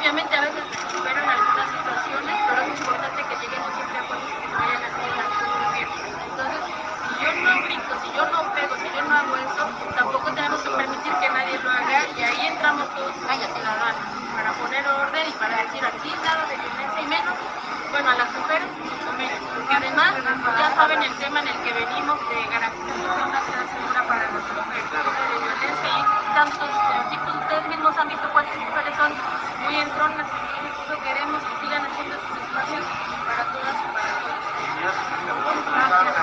obviamente a veces se superan algunas situaciones, pero es importante que lleguemos siempre a acuerdos que no vayan a ser muy bien. Entonces, si yo no grito, si yo no pego, si yo no hago eso, tampoco tenemos que permitir que nadie lo haga y ahí entramos todos como ciudadanos para poner orden y para decir aquí nada de violencia y menos, bueno, a las mujeres mucho menos, porque además ya saben el tema en el que venimos de garantizar